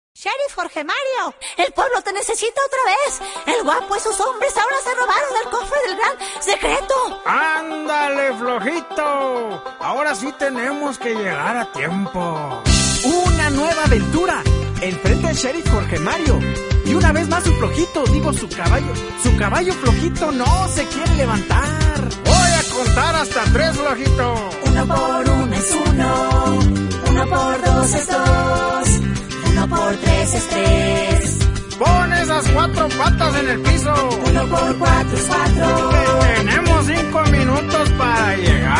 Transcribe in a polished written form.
Sheriff Jorge Mario, el pueblo te necesita otra vez. El guapo y sus hombres ahora se robaron el cofre del gran secreto. ¡Ándale, flojito! Ahora sí tenemos que llegar a tiempo. Una nueva aventura. Enfrente al Sheriff Jorge Mario. Y una vez más su flojito, digo su caballo flojito no se quiere levantar. Voy a contar hasta 3, flojito. 1 por 1 es 1, 1 por 2 es 2, 1 por 3 es 3. Pon esas 4 patas en el piso. 1 por 4 es 4. Tenemos 5 minutos para llegar.